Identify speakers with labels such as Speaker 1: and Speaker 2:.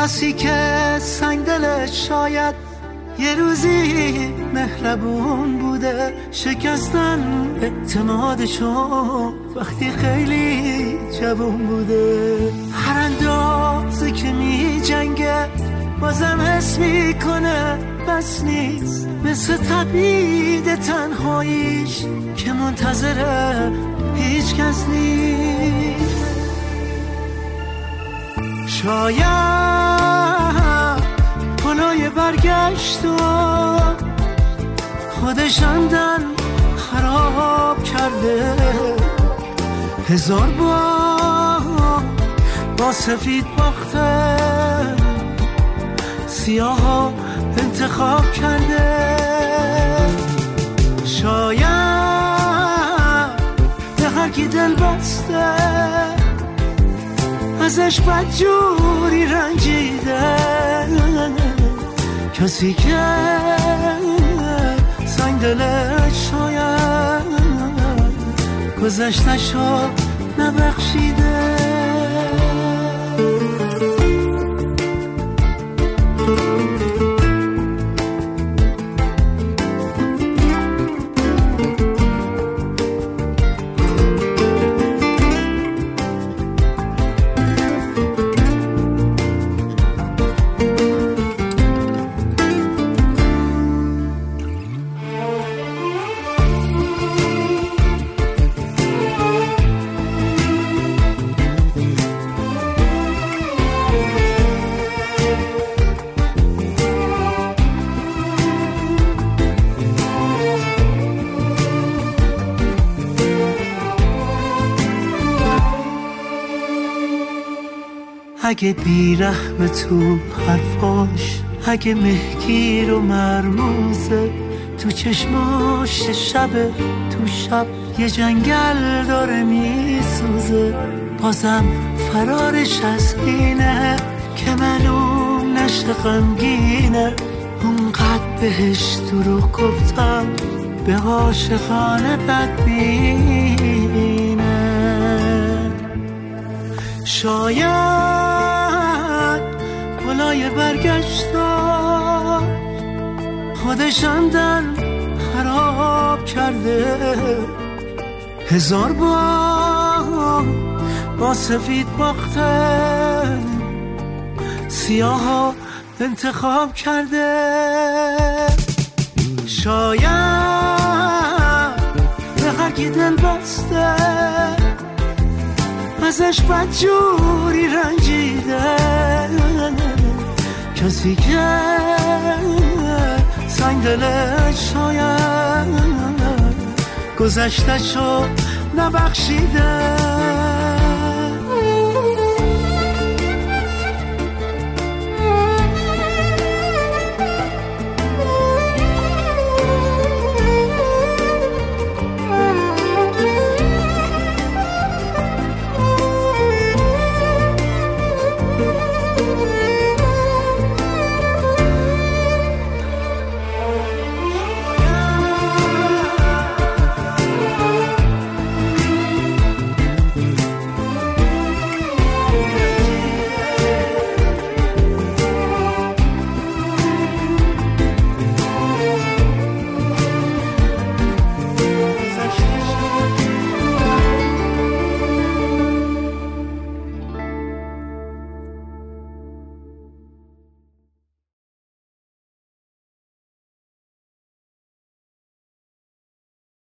Speaker 1: کسی که سنگ دلش شاید یه روزی مهربون بوده، شکستن اعتمادشو وقتی خیلی جوون بوده. هر اندازه که می جنگه بازم حس میکنه بس نیست، مثل تبعید تنهاییش که منتظره هیچ کس نیست. شاید پلای برگشت و خودش عمدن خراب کرده، 1000 بار با سفید باخته، سیاه انتخاب کرده. شاید به هر کی دل بسته ازش بدجوری رنجیده، کسی که سنگ دلش شاید گذشته‌شو نبخشیده. اگه بیرحم تو حرفاش، اگه مهگیر و مرموزه تو چشماش، شب تو شب یه جنگل داره میسوزه، بازم فرارش از اینه که معلوم نشه غمگینه. اونقدر بهش دروغ گفتم به عاشقانه بدبینه. شاید پلای برگشتا خودش عمدن خراب کرده، 1000 بار با سفید باخته، سیاه انتخاب کرده. شاید به هر کی دل بسته ازش بدجوری رنجیده، کسی که سنگ دلش شاید گذشته‌شو نبخشیده.